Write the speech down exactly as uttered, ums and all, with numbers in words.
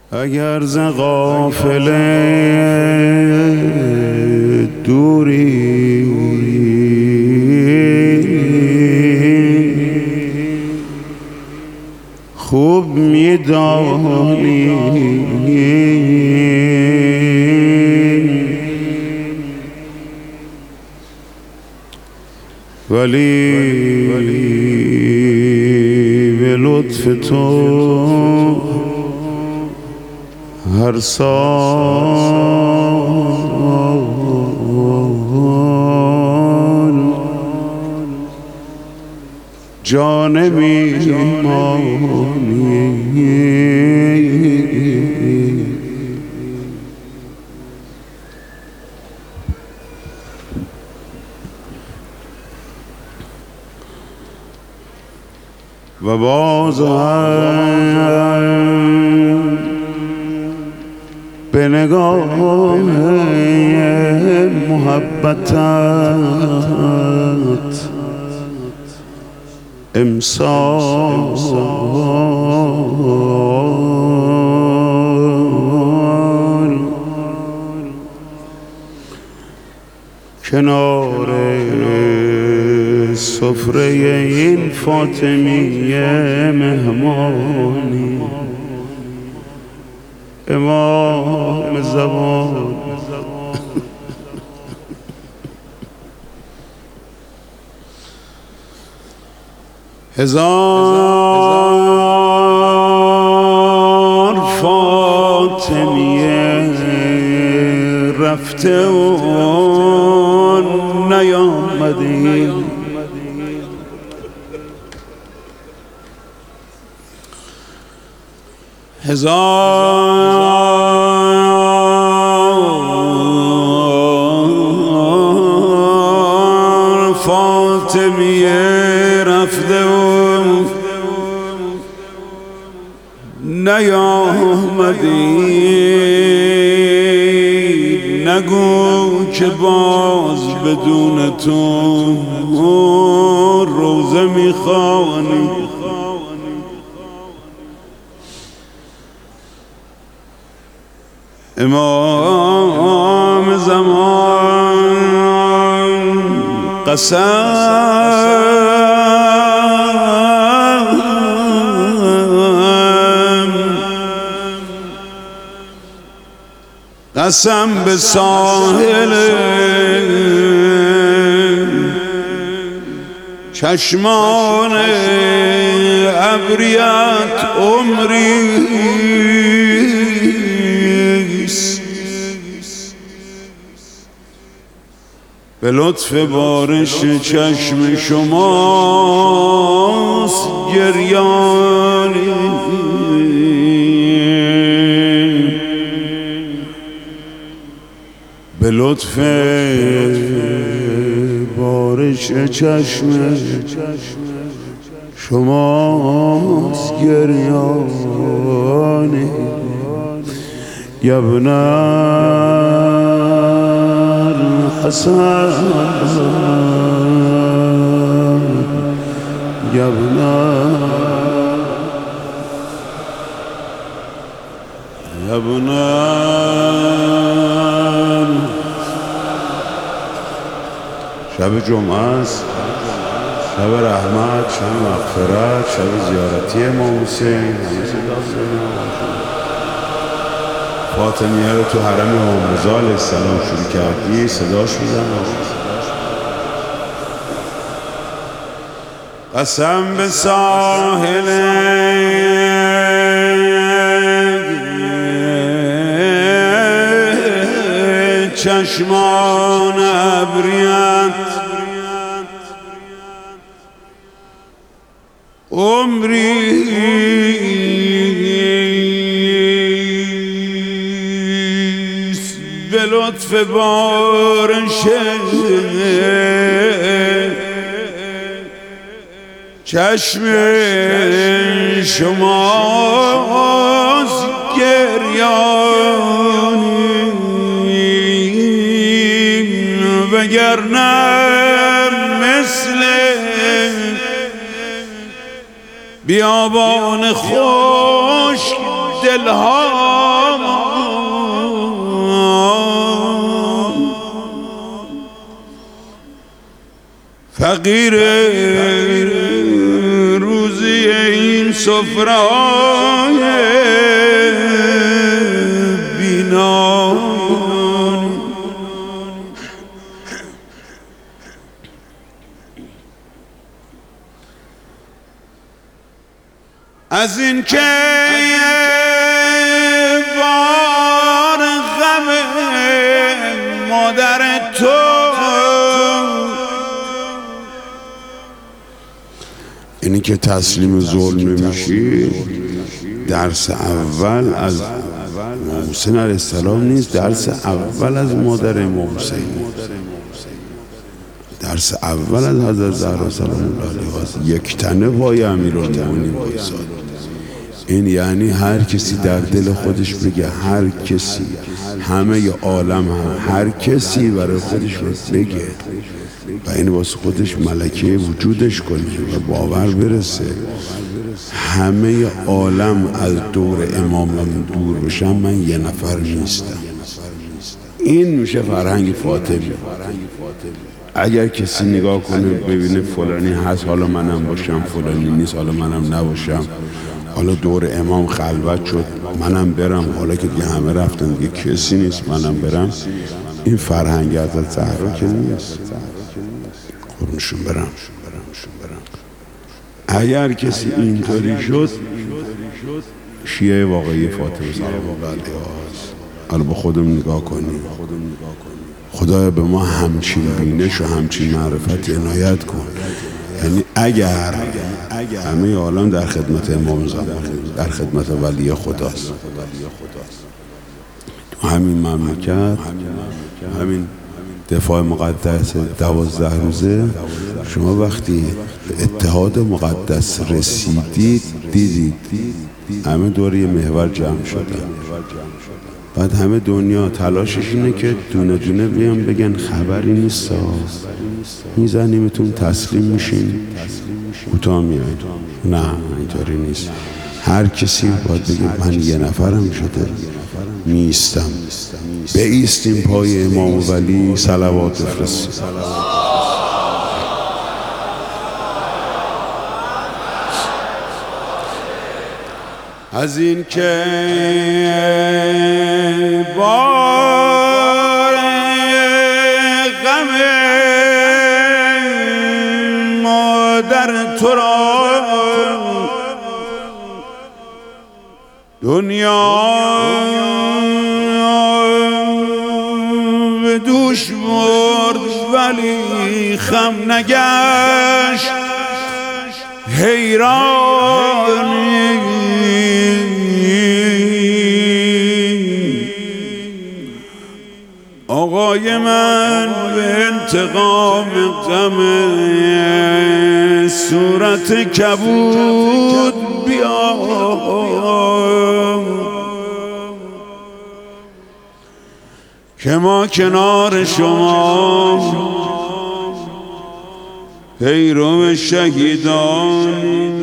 اگر ز قافله دوری خوب می‌دانی ولی به لطف تو هر سال جان میمانی و باز هم به نگاه محبتت امسال کنار سفره این فاطمیه مهمانی امام زمان هزار فاطمیه رفته و نیامدی هزار فاطمیه رفته و نیامدی نگو که باز بدون تو روزه میخوانی امام زمان قسم قسم به ساحل چشمان ابریت عمریست به لطف بارش چشم شماست گریانی به لطف بارش چشم شماست گریانی ابن الحسن ابن ابن شب جمعه است، شب رحمت، شب مغفرت، شب زیارتی امام حسین. فاطمیه رو تو حرم امام رضا علیه السلام شروع کردی صداش میزنم. قسم به ساحل چشمان ابریت عمریست به لطف بارش چشم شماست گریانی وگرنه مثل بیابان خشک دلها تغییر روزی این سفره‌های بینان. از این که بار غم مادر تو اینی که تسلیم ظلم نمیشی، درس اول از محسن علیه السلام نیست، درس اول از مادر امام حسین، درس اول از حضرت زهرا سلام الله علیها. یک تنه پای امیرالمومنین وایساد. این یعنی هر کسی در دل خودش بگه، هر کسی، همه ی عالم، هم هر کسی برای خودش بگه و این واسه خودش ملکه وجودش کنه و باور برسه همه ی عالم از دور امامم دور بشن، من یه نفر نیستم. این میشه فرهنگ فاطمی. اگر کسی نگاه کنه ببینه فلانی هست حالا منم باشم، فلانی نیست حالا منم نباشم، حالا دور امام خلوت شد منم برم، حالا که دیگه همه رفتن دیگه کسی نیست منم برم، این فرهنگ حضرت زهرا که نیست. قربونشون برم. اگر کسی اینطوری شد شیعه واقعی فاطمه سلام الله علیها است. حالا به خودم نگاه کنیم. خدایا به ما همچین بینش و همچین معرفت عنایت کن. یعنی اگر همه عالم در خدمت امام زمان، در خدمت ولی خداست، تو همین مملکت، همین دفاع مقدس دوازده روزه، شما وقتی به اتحاد مقدس رسیدید دیدید همه دور یه محور جمع شدن. بعد همه دنیا تلاشش اینه که دونه دونه بیان بگن خبری نیست، میزنیمتون تسلیم میشین کوتاه میاید. نه اینطوری نیست. هر کسی باید بگه من یه نفرم شده میستم، بایستیم پای امام ولی صلوات بفرستیم. از این که بار غم مادر تو را دنیا به دوش برد ولی خم نگشت، حیرانی آقای من به انتقام غم صورت کبود بیا، که ما کنار شما پیرو شهیدان